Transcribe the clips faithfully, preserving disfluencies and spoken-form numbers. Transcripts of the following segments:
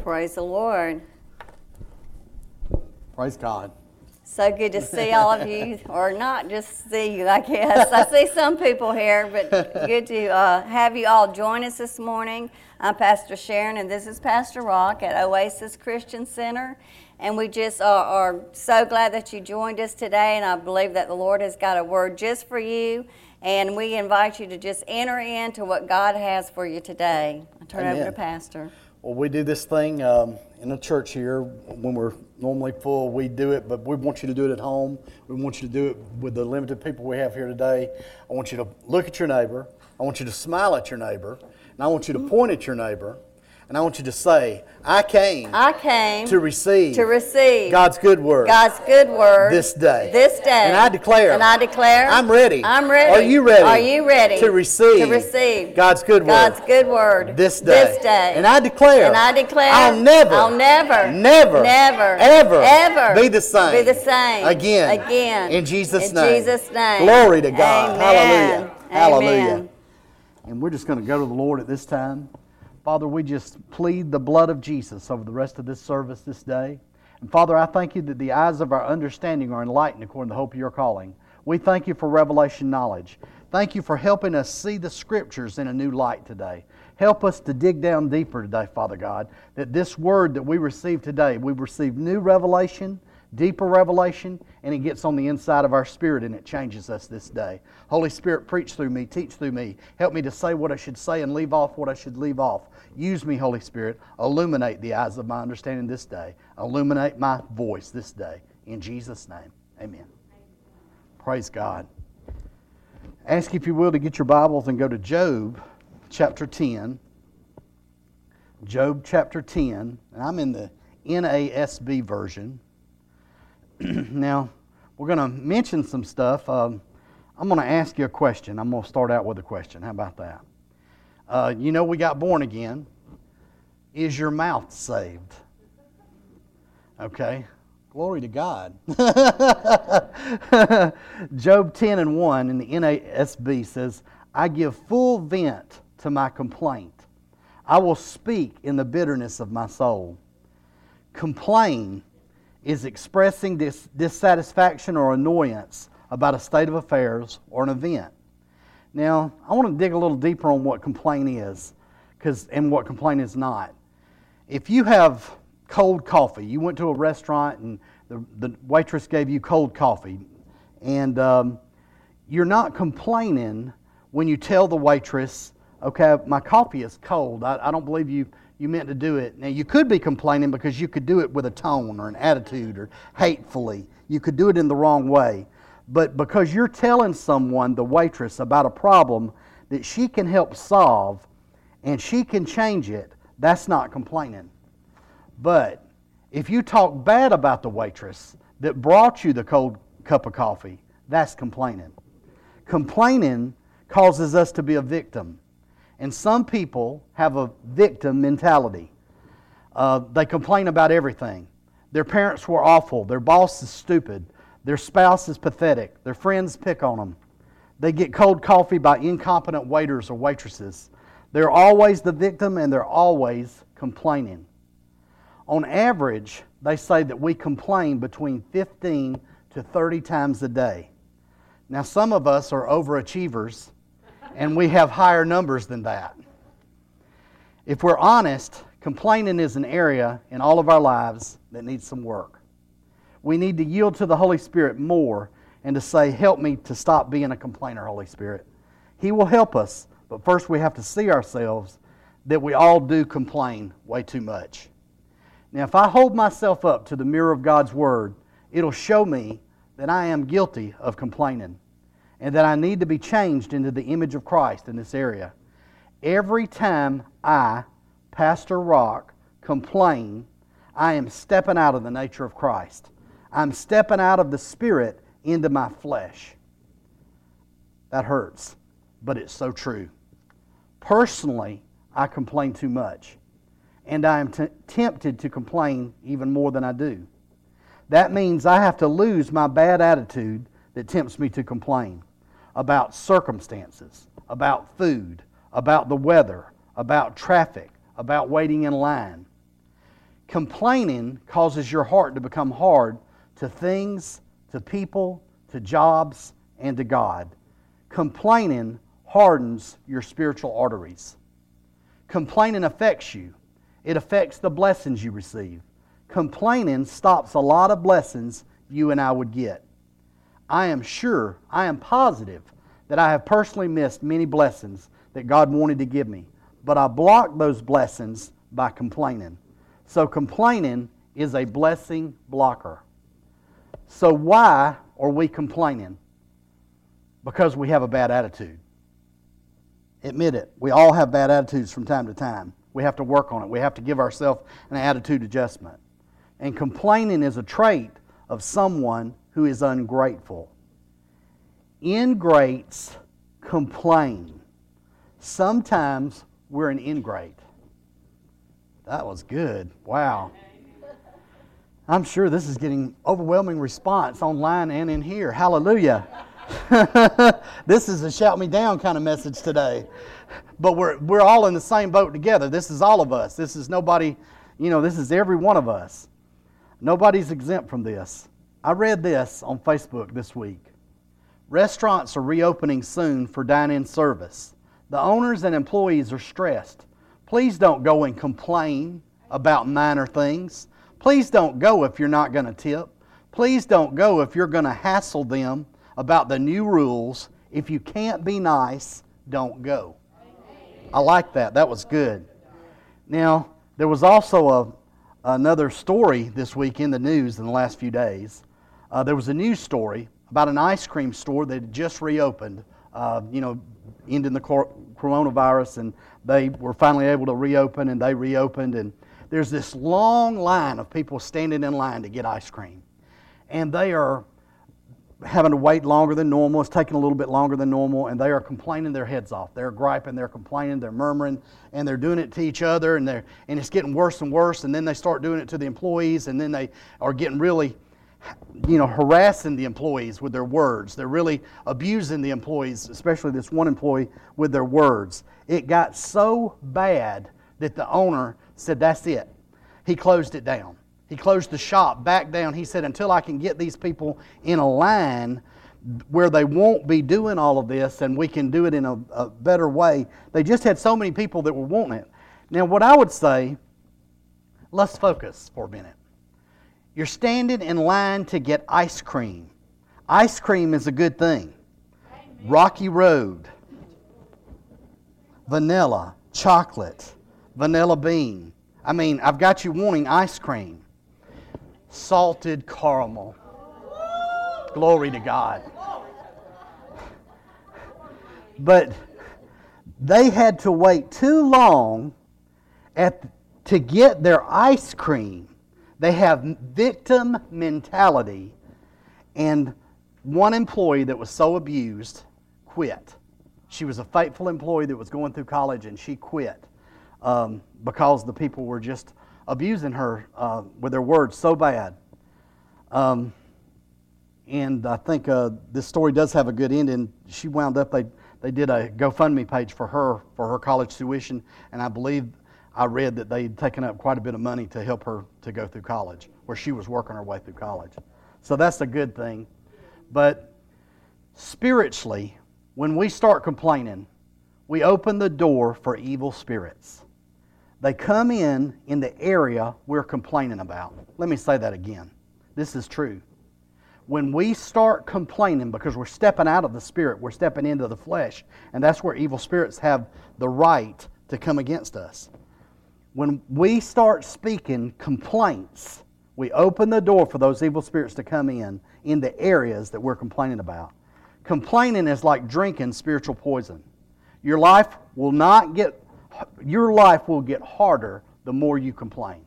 Praise the Lord. Praise God. So good to see all of you, or not just see you, I guess. I see some people here, but good to uh, have you all join us this morning. I'm Pastor Sharon, and this is Pastor Rock at Oasis Christian Center. And we just are, are so glad that you joined us today, and I believe that the Lord has got a word just for you. And we invite you to just enter into what God has for you today. I turn Amen. over to Pastor. Well, we do this thing um, in the church here when we're normally full. We do it, but we want you to do it at home. We want you to do it with the limited people we have here today. I want you to look at your neighbor. I want you to smile at your neighbor. And I want you to point at your neighbor. And I want you to say, I came, I came to receive, to receive God's good word, God's good word this day. This day. And I declare, and I declare, I'm ready. I'm ready. Are you ready? Are you ready to receive, to receive God's good word, God's good word this day? This day. And I declare, and I declare, I'll never, I'll never, never, never, ever, ever be the same, be the same again, again. In Jesus' in name. Jesus' name. Glory to God. Amen. Hallelujah. Hallelujah. Amen. And we're just going to go to the Lord at this time. Father, we just plead the blood of Jesus over the rest of this service this day. And Father, I thank you that the eyes of our understanding are enlightened according to the hope of your calling. We thank you for revelation knowledge. Thank you for helping us see the Scriptures in a new light today. Help us to dig down deeper today, Father God, that this word that we receive today, we receive new revelation, deeper revelation, and it gets on the inside of our spirit and it changes us this day. Holy Spirit, preach through me, teach through me. Help me to say what I should say and leave off what I should leave off. Use me, Holy Spirit. Illuminate the eyes of my understanding this day. Illuminate my voice this day. In Jesus' name, amen. Praise God. Ask, if you will, to get your Bibles and go to Job chapter ten. Job chapter ten. And I'm in the N A S B version. Now, we're going to mention some stuff. Um, I'm going to ask you a question. I'm going to start out with a question. How about that? Uh, you know we got born again. Is your mouth saved? Okay. Glory to God. Job ten and one in the N A S B says, I give full vent to my complaint. I will speak in the bitterness of my soul. Complain is expressing dis- dissatisfaction or annoyance about a state of affairs or an event. Now, I want to dig a little deeper on what complain is, because and what complain is not. If you have cold coffee, you went to a restaurant and the, the waitress gave you cold coffee, and um, you're not complaining when you tell the waitress, okay, my coffee is cold, I, I don't believe you You meant to do it. Now, you could be complaining because you could do it with a tone or an attitude or hatefully. You could do it in the wrong way. But because you're telling someone, the waitress, about a problem that she can help solve and she can change it, that's not complaining. But if you talk bad about the waitress that brought you the cold cup of coffee, that's complaining. Complaining causes us to be a victim. And some people have a victim mentality. Uh, they complain about everything. Their parents were awful. Their boss is stupid. Their spouse is pathetic. Their friends pick on them. They get cold coffee by incompetent waiters or waitresses. They're always the victim and they're always complaining. On average, they say that we complain between fifteen to thirty times a day. Now, some of us are overachievers, and we have higher numbers than that. If we're honest, complaining is an area in all of our lives that needs some work. We need to yield to the Holy Spirit more and to say, help me to stop being a complainer, Holy Spirit. He will help us, but first we have to see ourselves that we all do complain way too much. Now, if I hold myself up to the mirror of God's Word, it'll show me that I am guilty of complaining, and that I need to be changed into the image of Christ in this area. Every time I, Pastor Rock, complain, I am stepping out of the nature of Christ. I'm stepping out of the Spirit into my flesh. That hurts, but it's so true. Personally, I complain too much, and I am t- tempted to complain even more than I do. That means I have to lose my bad attitude that tempts me to complain about circumstances, about food, about the weather, about traffic, about waiting in line. Complaining causes your heart to become hard to things, to people, to jobs, and to God. Complaining hardens your spiritual arteries. Complaining affects you. It affects the blessings you receive. Complaining stops a lot of blessings you and I would get. I am sure, I am positive that I have personally missed many blessings that God wanted to give me, but I blocked those blessings by complaining. So complaining is a blessing blocker. So why are we complaining? Because we have a bad attitude. Admit it. We all have bad attitudes from time to time. We have to work on it. We have to give ourselves an attitude adjustment. And complaining is a trait of someone who is ungrateful. Ingrates complain. Sometimes we're an ingrate. That was good. Wow. I'm sure this is getting overwhelming response online and in here. Hallelujah. This is a shout me down kind of message today. But we're we're all in the same boat together. This is all of us. This is nobody, you know, this is every one of us. Nobody's exempt from this. I read this on Facebook this week. Restaurants are reopening soon for dine-in service. The owners and employees are stressed. Please don't go and complain about minor things. Please don't go if you're not going to tip. Please don't go if you're going to hassle them about the new rules. If you can't be nice, don't go. I like that. That was good. Now, there was also a, another story this week in the news in the last few days. Uh, there was a news story about an ice cream store that had just reopened, uh, you know, ending the cor- coronavirus, and they were finally able to reopen, and they reopened, and there's this long line of people standing in line to get ice cream. And they are having to wait longer than normal. It's taking a little bit longer than normal, and they are complaining their heads off. They're griping, they're complaining, they're murmuring, and they're doing it to each other, and they're and it's getting worse and worse, and then they start doing it to the employees, and then they are getting really, you know, harassing the employees with their words. They're really abusing the employees, especially this one employee, with their words. It got so bad that the owner said, that's it. He closed it down. He closed the shop back down. He said, until I can get these people in a line where they won't be doing all of this and we can do it in a, a better way. They just had so many people that were wanting it. Now, what I would say, let's focus for a minute. You're standing in line to get ice cream. Ice cream is a good thing. Rocky Road, vanilla, chocolate, vanilla bean. I mean, I've got you wanting ice cream. Salted caramel. Glory to God. But they had to wait too long at, to get their ice cream. They have victim mentality, and one employee that was so abused quit. She was a faithful employee that was going through college, and she quit um, because the people were just abusing her uh, with their words so bad. Um, and I think uh, this story does have a good ending. She wound up, they, they did a GoFundMe page for her, for her college tuition, and I believe I read that they'd taken up quite a bit of money to help her to go through college, where she was working her way through college. So that's a good thing. But spiritually, when we start complaining, we open the door for evil spirits. They come in in the area we're complaining about. Let me say that again. This is true. When we start complaining because we're stepping out of the spirit, we're stepping into the flesh, and that's where evil spirits have the right to come against us. When we start speaking complaints, we open the door for those evil spirits to come in, in the areas that we're complaining about. Complaining is like drinking spiritual poison. Your life will not get, your life will get harder the more you complain.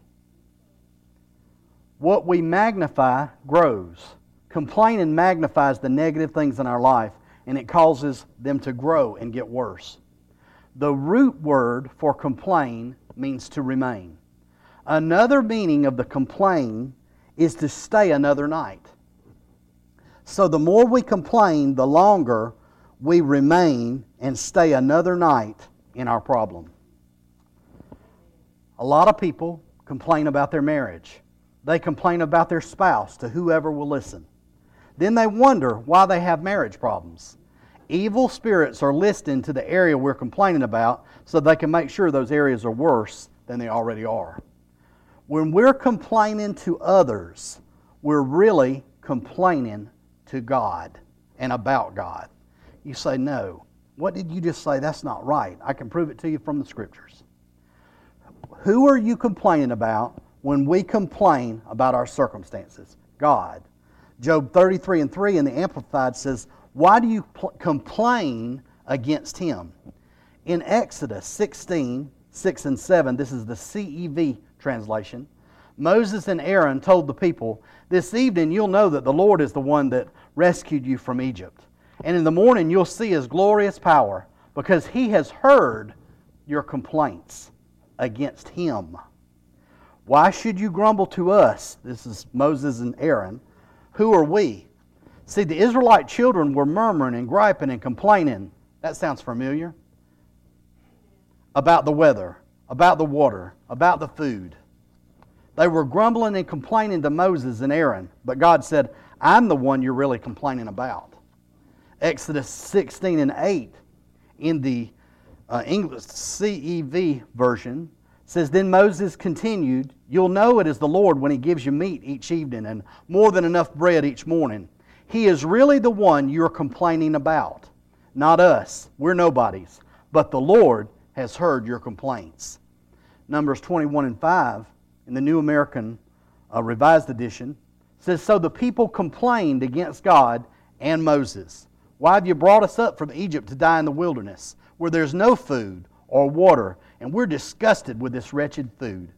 What we magnify grows. Complaining magnifies the negative things in our life, and it causes them to grow and get worse. The root word for complain means to remain. Another meaning of the complain is to stay another night. So the more we complain, the longer we remain and stay another night in our problem. A lot of people complain about their marriage. They complain about their spouse to whoever will listen. Then they wonder why they have marriage problems. Evil spirits are listening to the area we're complaining about so they can make sure those areas are worse than they already are. When we're complaining to others, we're really complaining to God and about God. You say, no, what did you just say? That's not right. I can prove it to you from the Scriptures. Who are you complaining about when we complain about our circumstances? God. Job thirty-three and three in the Amplified says, why do you pl- complain against Him? In Exodus sixteen, six and seven, this is the C E V translation, Moses and Aaron told the people, this evening you'll know that the Lord is the one that rescued you from Egypt. And in the morning you'll see His glorious power, because He has heard your complaints against Him. Why should you grumble to us? This is Moses and Aaron. Who are we? See, the Israelite children were murmuring and griping and complaining. That sounds familiar. About the weather, about the water, about the food. They were grumbling and complaining to Moses and Aaron, but God said, I'm the one you're really complaining about. Exodus sixteen and eight in the uh, English C E V version says, then Moses continued, you'll know it is the Lord when He gives you meat each evening and more than enough bread each morning. He is really the one you're complaining about, not us. We're nobodies. But the Lord has heard your complaints. Numbers twenty-one and five in the New American uh, Revised Edition says, so the people complained against God and Moses. Why have you brought us up from Egypt to die in the wilderness, where there's no food or water, and we're disgusted with this wretched food?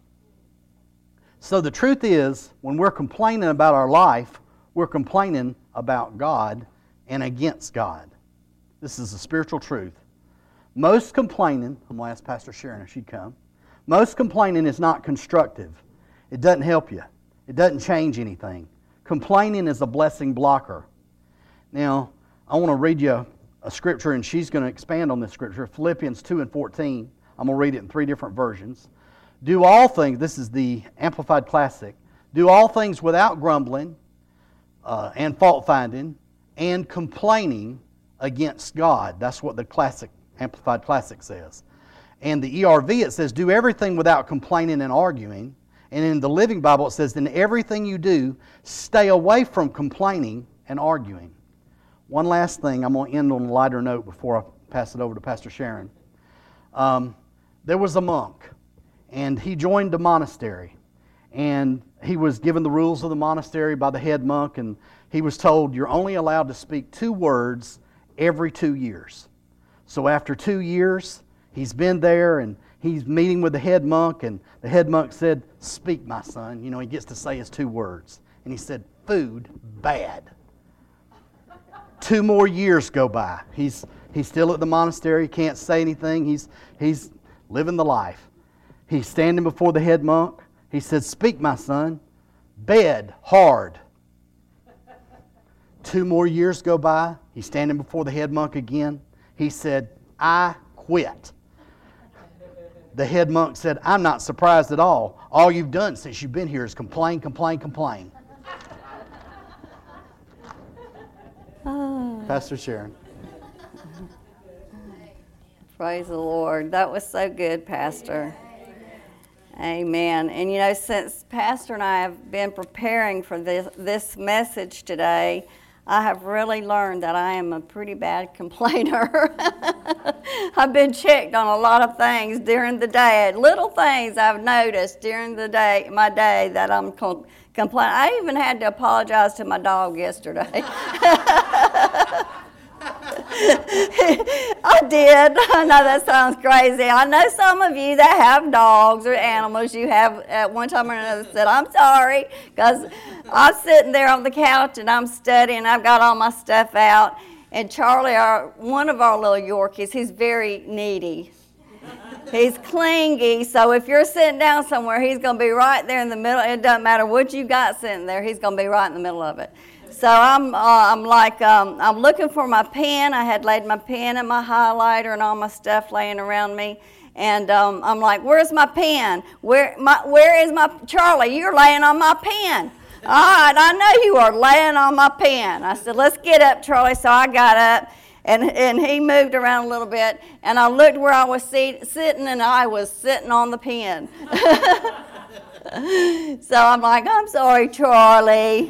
So the truth is, when we're complaining about our life, we're complaining about God and against God. This is a spiritual truth. Most complaining, I'm going to ask Pastor Sharon if she'd come. Most complaining is not constructive. It doesn't help you. It doesn't change anything. Complaining is a blessing blocker. Now, I want to read you a, a scripture, and she's going to expand on this scripture. Philippians two and fourteen. I'm going to read it in three different versions. Do all things, this is the Amplified Classic, do all things without grumbling uh, and fault-finding and complaining against God. That's what the Classic, Amplified Classic says. And the E R V, it says, do everything without complaining and arguing. And in the Living Bible, it says, in everything you do, stay away from complaining and arguing. One last thing, I'm going to end on a lighter note before I pass it over to Pastor Sharon. Um, there was a monk, and he joined the monastery. And he was given the rules of the monastery by the head monk, and he was told, you're only allowed to speak two words every two years. So after two years, he's been there, and he's meeting with the head monk, and the head monk said, speak, my son. You know, he gets to say his two words. And he said, food, bad. Two more years go by. He's he's still at the monastery. He can't say anything. He's he's living the life. He's standing before the head monk. He said, speak, my son. Bed, hard. Two more years go by. He's standing before the head monk again. He said, I quit. The head monk said, I'm not surprised at all. All you've done since you've been here is complain, complain, complain. Oh. Pastor Sharon. Praise the Lord. That was so good, Pastor. Amen. And you know, since Pastor and I have been preparing for this, this message today, I have really learned that I am a pretty bad complainer. I've been checked on a lot of things during the day. Little things I've noticed during the day, my day, that I'm com- complaining. I even had to apologize to my dog yesterday. I did. I know that sounds crazy. I know some of you that have dogs or animals, you have at one time or another said, I'm sorry, because I'm sitting there on the couch and I'm studying. I've got all my stuff out. And Charlie, our, one of our little Yorkies, he's very needy. He's clingy, so if you're sitting down somewhere, he's going to be right there in the middle. It doesn't matter what you got sitting there, he's going to be right in the middle of it. So I'm, uh, I'm like, um, I'm looking for my pen. I had laid my pen and my highlighter and all my stuff laying around me. And um, I'm like, where's my pen? Where, my, where is my, Charlie, you're laying on my pen. All right, I know you are laying on my pen. I said, let's get up, Charlie. So I got up, and, and he moved around a little bit, and I looked where I was seat, sitting, and I was sitting on the pen. So I'm like, I'm sorry, Charlie.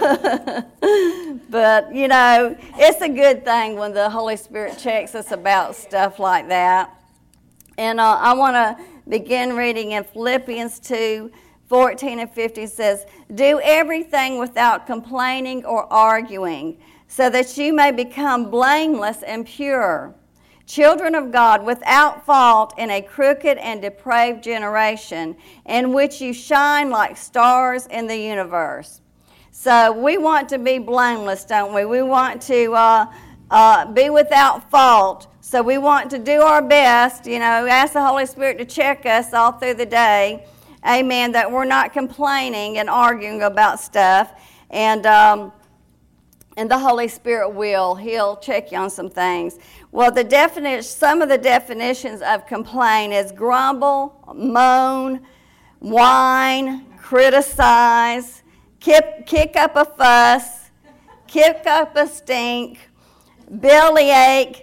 But, you know, it's a good thing when the Holy Spirit checks us about stuff like that. And uh, I want to begin reading in Philippians two, fourteen and fifteen. It says, do everything without complaining or arguing, so that you may become blameless and pure, children of God without fault in a crooked and depraved generation, in which you shine like stars in the universe. So we want to be blameless, don't we? We want to uh, uh, be without fault. So we want to do our best, you know, ask the Holy Spirit to check us all through the day. Amen, that we're not complaining and arguing about stuff. And um, and the Holy Spirit will. He'll check you on some things. Well, the definition, some of the definitions of complain is grumble, moan, whine, criticize, kick, kick up a fuss, kick up a stink, bellyache,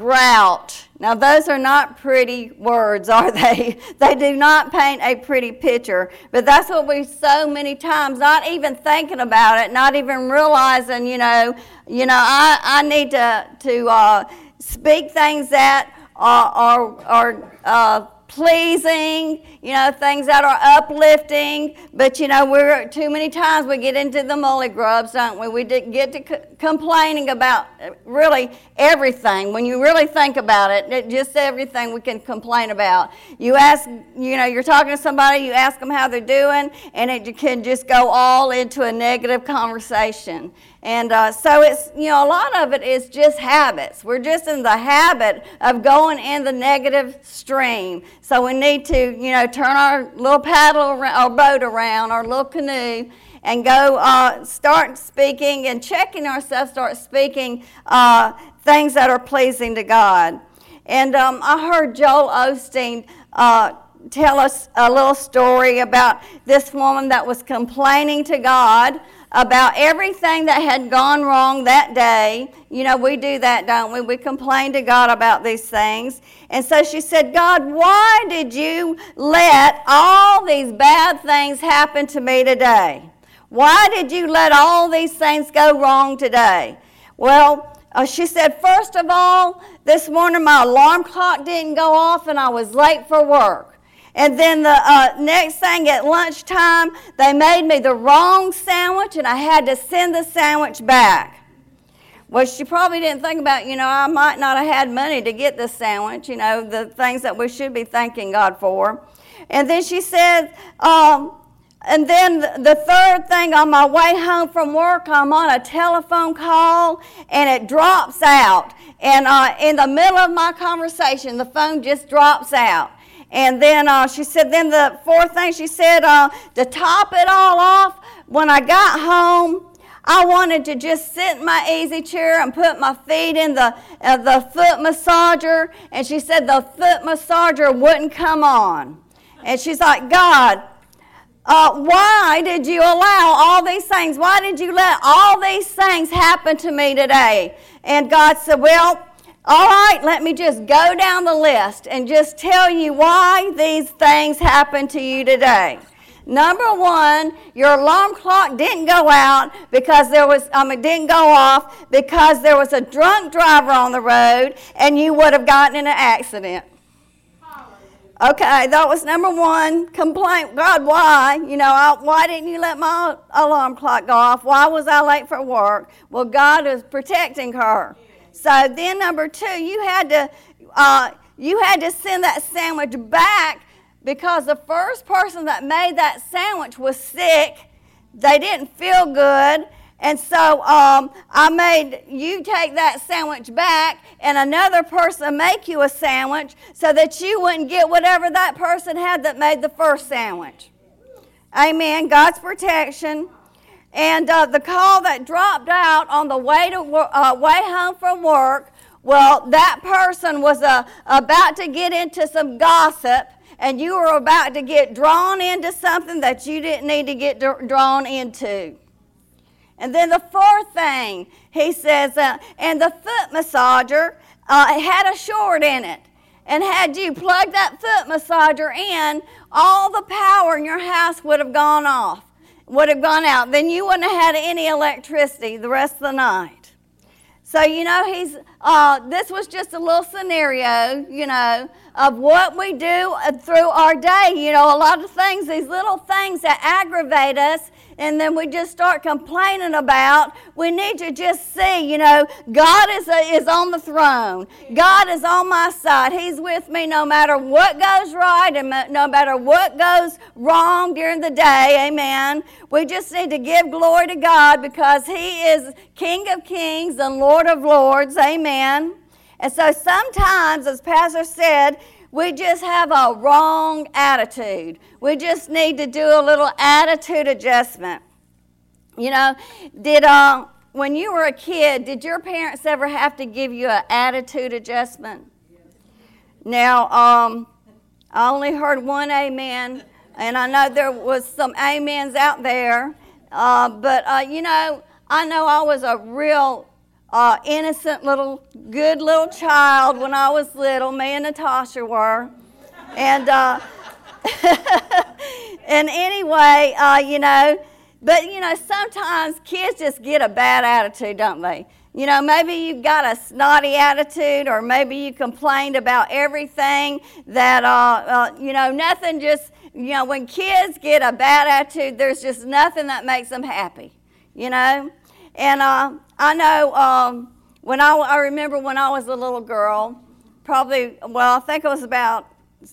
grout. Now, those are not pretty words, are they? They do not paint a pretty picture. But that's what we so many times, not even thinking about it, not even realizing, you know, you know, I, I need to, to uh, speak things that are, are, are uh, pleasing, you know, things that are uplifting. But, you know, we're too many times we get into the mully grubs, don't we? We get to c- complaining about really everything. When you really think about it, it, just everything we can complain about. You ask, you know, you're talking to somebody, you ask them how they're doing, and it can just go all into a negative conversation. And uh, so it's, you know, a lot of it is just habits. We're just in the habit of going in the negative stream. So we need to, you know, turn our little paddle around, our boat around, our little canoe, and go uh, start speaking and checking ourselves, start speaking uh, things that are pleasing to God. And um, I heard Joel Osteen uh, tell us a little story about this woman that was complaining to God about everything that had gone wrong that day. You know, we do that, don't we? We complain to God about these things. And so she said, God, why did you let all these bad things happen to me today? Why did you let all these things go wrong today? Well, uh, she said, first of all, this morning my alarm clock didn't go off and I was late for work. And then the uh, next thing at lunchtime, they made me the wrong sandwich and I had to send the sandwich back. Well, she probably didn't think about, you know, I might not have had money to get this sandwich, you know, the things that we should be thanking God for. And then she said, um, and then the third thing, on my way home from work, I'm on a telephone call and it drops out. And uh, in the middle of my conversation, the phone just drops out. And then uh, she said, then the fourth thing she said, uh, to top it all off, when I got home, I wanted to just sit in my easy chair and put my feet in the uh, the foot massager. And she said the foot massager wouldn't come on. And she's like, God, uh, why did you allow all these things? Why did you let all these things happen to me today? And God said, well, all right, let me just go down the list and just tell you why these things happened to you today. Number one, your alarm clock didn't go out because there was, um, it didn't go off because there was a drunk driver on the road and you would have gotten in an accident. Okay, that was number one complaint. God, why? You know, I, why didn't you let my alarm clock go off? Why was I late for work? Well, God was protecting her. So then number two, you had to uh, you had to send that sandwich back because the first person that made that sandwich was sick. They didn't feel good. And so um, I made you take that sandwich back and another person make you a sandwich so that you wouldn't get whatever that person had that made the first sandwich. Amen. God's protection. And uh, the call that dropped out on the way to uh, way home from work Well, that person was uh, about to get into some gossip, and you were about to get drawn into something that you didn't need to get d- drawn into. And then the fourth thing, he says, uh, and the foot massager uh, had a short in it. And had you plugged that foot massager in, all the power in your house would have gone off, would have gone out. Then you wouldn't have had any electricity the rest of the night. So, you know, he's. Uh, this was just a little scenario, you know, of what we do through our day. You know, a lot of things, these little things that aggravate us, and then we just start complaining about. We need to just see, you know, God is, a, is on the throne. God is on my side. He's with me no matter what goes right and no matter what goes wrong during the day. Amen. We just need to give glory to God because He is King of kings and Lord of lords. Amen. And so sometimes, as Pastor said, we just have a wrong attitude. We just need to do a little attitude adjustment. You know, did uh, when you were a kid, did your parents ever have to give you an attitude adjustment? Now, um, I only heard one amen, and I know there was some amens out there. Uh, but, uh, you know, I know I was a real Uh, innocent little, good little child when I was little. Me and Natasha were. And uh, and anyway, uh, you know, but, you know, sometimes kids just get a bad attitude, don't they? You know, maybe you've got a snotty attitude, or maybe you complained about everything that, uh, uh, you know, nothing just, you know, when kids get a bad attitude, there's just nothing that makes them happy, you know? And uh, I know um, when I, I remember when I was a little girl, probably, well, I think I was about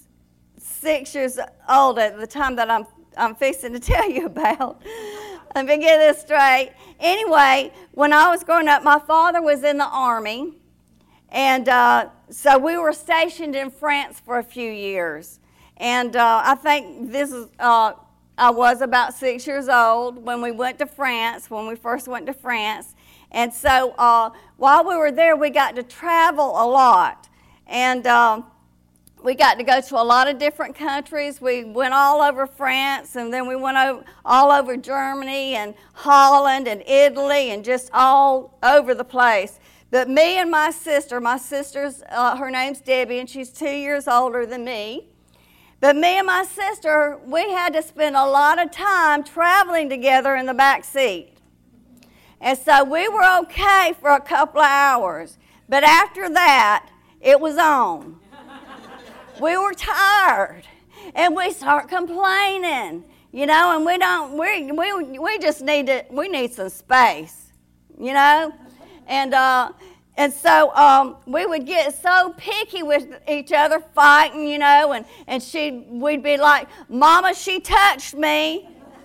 six years old at the time that I'm I'm fixing to tell you about. Let me get this straight. Anyway, when I was growing up, my father was in the Army, and uh, so we were stationed in France for a few years. And uh, I think this is... Uh, I was about six years old when we went to France, when we first went to France. And so uh, while we were there, we got to travel a lot. And uh, we got to go to a lot of different countries. We went all over France, and then we went over, all over Germany and Holland and Italy and just all over the place. But me and my sister, my sister's, uh, her name's Debbie, and she's two years older than me. But me and my sister, we had to spend a lot of time traveling together in the back seat. And so we were okay for a couple of hours. But after that, it was on. We were tired. And we start complaining. You know, and we don't, we, we, we just need to, we need some space. You know? And, uh, And so um, we would get so picky with each other, fighting, you know, and, and she we'd be like, Mama, she touched me,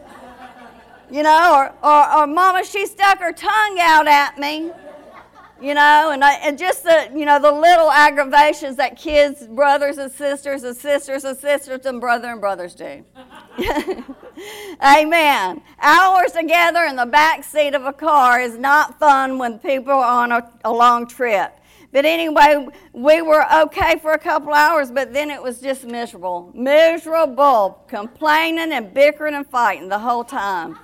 you know, or, or, or Mama, she stuck her tongue out at me, you know, and, I, and just the, you know, the little aggravations that kids, brothers and sisters and sisters and sisters and brother and brothers do. Amen. Hours together in the back seat of a car is not fun when people are on a, a long trip. But anyway, we were okay for a couple hours, but then it was just miserable. Miserable, complaining and bickering and fighting the whole time.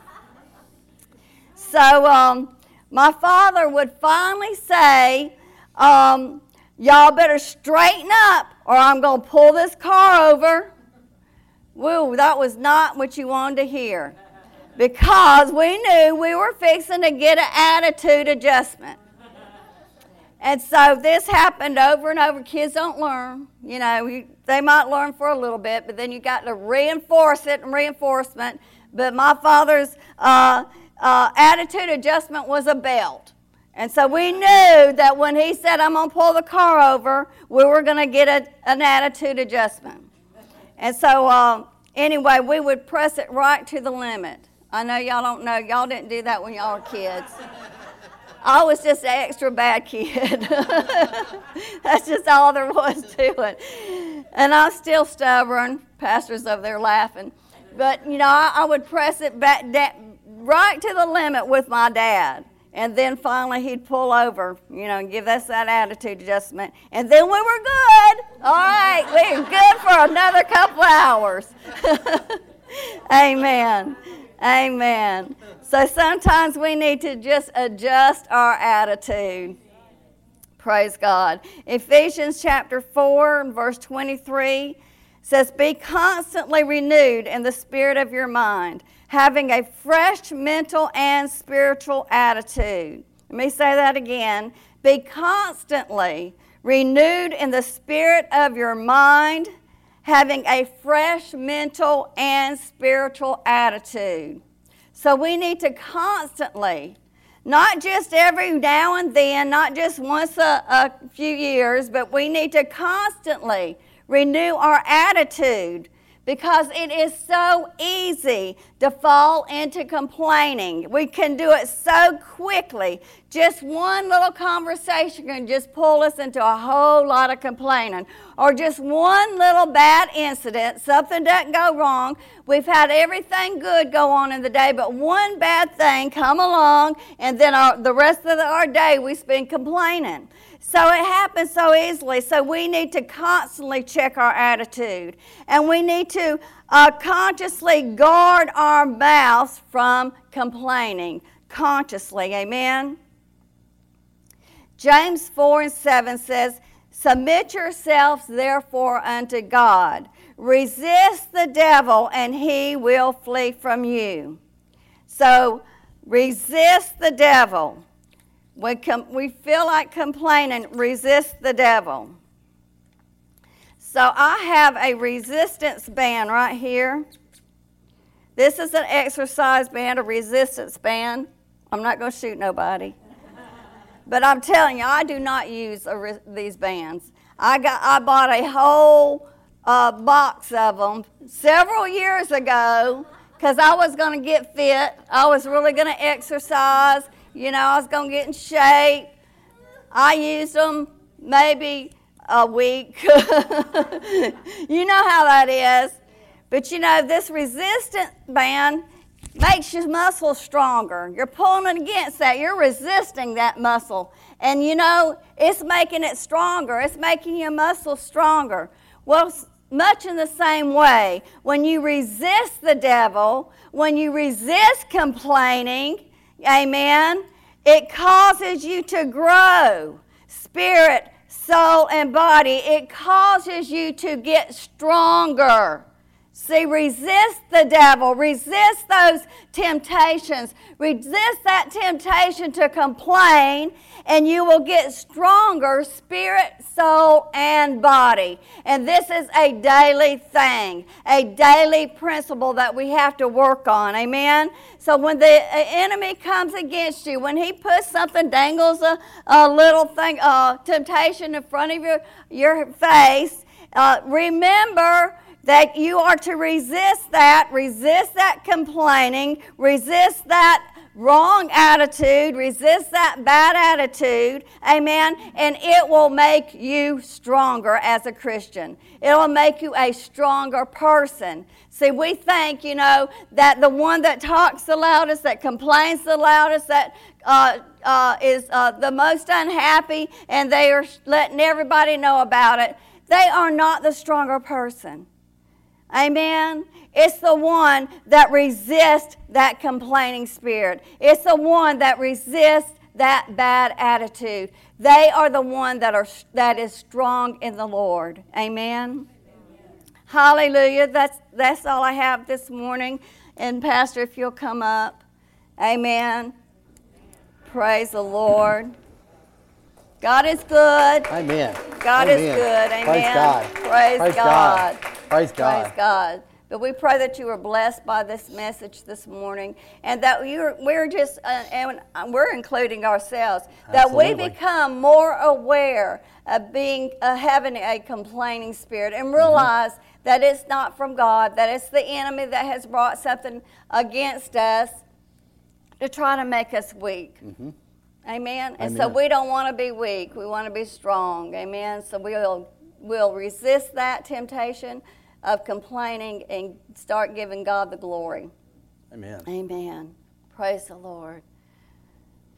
So um, my father would finally say, um, y'all better straighten up or I'm going to pull this car over. Woo, that was not what you wanted to hear, because we knew we were fixing to get an attitude adjustment. And so this happened over and over. Kids don't learn. You know, you, they might learn for a little bit, but then you got to reinforce it and reinforcement. But my father's uh, uh, attitude adjustment was a belt. And so we knew that when he said, I'm going to pull the car over, we were going to get a, an attitude adjustment. And so, uh, anyway, we would press it right to the limit. I know y'all don't know. Y'all didn't do that when y'all were kids. I was just an extra bad kid. That's just all there was to it. And I'm still stubborn. Pastor's over there laughing. But, you know, I, I would press it back da- right to the limit with my dad. And then finally he'd pull over, you know, and give us that attitude adjustment. And then we were good. All right, we were good for another couple hours. Amen. Amen. So sometimes we need to just adjust our attitude. Praise God. Ephesians chapter four and verse twenty-three says, be constantly renewed in the spirit of your mind, having a fresh mental and spiritual attitude. Let me say that again. Be constantly renewed in the spirit of your mind, having a fresh mental and spiritual attitude. So we need to constantly, not just every now and then, not just once a, a few years, but we need to constantly renew our attitude, because it is so easy to fall into complaining. We can do it so quickly. Just one little conversation can just pull us into a whole lot of complaining. Or just one little bad incident, something doesn't go wrong. We've had everything good go on in the day, but one bad thing come along, and then our, the rest of the, our day we spend complaining. So it happens so easily. So we need to constantly check our attitude. And we need to uh, consciously guard our mouths from complaining. Consciously, amen? James four and seven says, submit yourselves therefore unto God. Resist the devil and he will flee from you. So resist the devil. We, com- we feel like complaining, resist the devil. So I have a resistance band right here. This is an exercise band, a resistance band. I'm not going to shoot nobody. But I'm telling you, I do not use a re- these bands. I got, I bought a whole uh, box of them several years ago because I was going to get fit. I was really going to exercise. You know, I was going to get in shape. I used them maybe a week. You know how that is. But, you know, this resistance band makes your muscles stronger. You're pulling it against that. You're resisting that muscle. And, you know, it's making it stronger. It's making your muscles stronger. Well, much in the same way, when you resist the devil, when you resist complaining, amen, it causes you to grow, spirit, soul, and body. It causes you to get stronger. See, resist the devil. Resist those temptations. Resist that temptation to complain, and you will get stronger spirit, soul, and body. And this is a daily thing, a daily principle that we have to work on. Amen? So when the enemy comes against you, when he puts something, dangles a, a little thing, a temptation in front of your, your face, uh, remember that you are to resist that, resist that complaining, resist that wrong attitude, resist that bad attitude, amen, and it will make you stronger as a Christian. It will make you a stronger person. See, we think, you know, that the one that talks the loudest, that complains the loudest, that uh, uh, is uh, the most unhappy, and they are letting everybody know about it, they are not the stronger person. Amen. It's the one that resists that complaining spirit. It's the one that resists that bad attitude. They are the one that are that is strong in the Lord. Amen. Amen. Hallelujah. That's that's all I have this morning. And Pastor, if you'll come up. Amen. Praise the Lord. God is good. Amen. God Amen. is good. Amen. Praise God. Praise, Praise God. God. Praise God. Praise God. But we pray that you were blessed by this message this morning, and that you're, we're just, uh, and we're including ourselves, that Absolutely. we become more aware of being, uh, having a complaining spirit, and realize mm-hmm. that it's not from God, that it's the enemy that has brought something against us to try to make us weak. Mm-hmm. Amen? And Amen. So we don't want to be weak. We want to be strong. Amen? So we'll, we'll resist that temptation of complaining and start giving God the glory. Amen. Amen. Praise the Lord.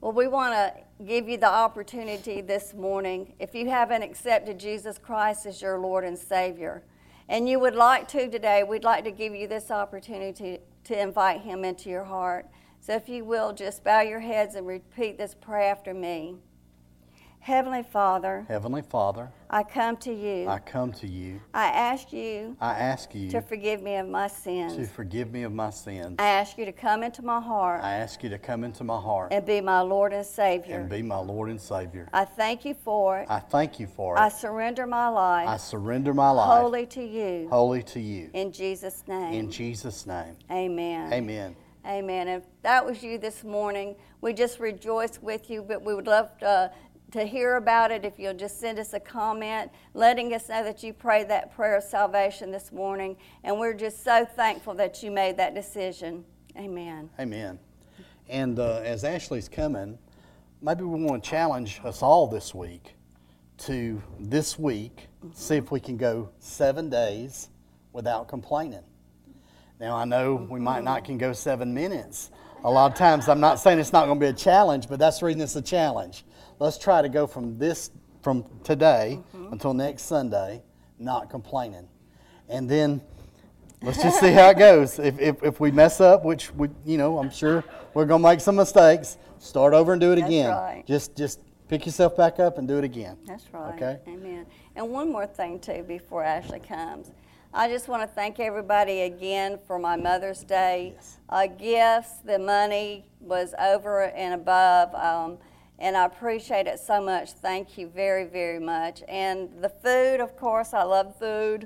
Well, we want to give you the opportunity this morning. If you haven't accepted Jesus Christ as your Lord and Savior, and you would like to today, we'd like to give you this opportunity to invite Him into your heart. So if you will, just bow your heads and repeat this prayer after me. Heavenly Father, Heavenly Father, I come to you. I come to you. I ask you I ask you to forgive me of my to sins. forgive me of my sins. I ask you to come into my heart I ask you to come into my heart and be my Lord and Savior. and be my Lord and Savior. I thank you for it. I thank you for I it. surrender my life I surrender my life wholly to you. wholly to you. In Jesus' name. In Jesus' name. Amen. Amen. Amen. If that was you this morning, we just rejoice with you, but we would love to, to hear about it if you'll just send us a comment letting us know that you prayed that prayer of salvation this morning. And we're just so thankful that you made that decision. Amen. Amen. And uh, as Ashley's coming, maybe we want to challenge us all this week to this week see if we can go seven days without complaining. Now, I know we might not can go seven minutes. A lot of times, I'm not saying it's not going to be a challenge, but that's the reason it's a challenge. Let's try to go from this, from today mm-hmm. until next Sunday, not complaining. And then let's just see how it goes. If, if, if we mess up, which we, you know, I'm sure we're going to make some mistakes, start over and do it That's again. Right. Just, just pick yourself back up and do it again. That's right. Okay? Amen. And one more thing, too, before Ashley comes. I just want to thank everybody again for my Mother's Day Yes. uh, gifts. The money was over and above, um, and I appreciate it so much. Thank you very, very much. And the food, of course, I love food.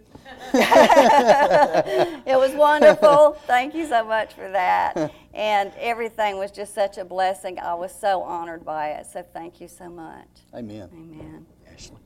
It was wonderful. Thank you so much for that. And everything was just such a blessing. I was so honored by it. So thank you so much. Amen. Amen. Ashley.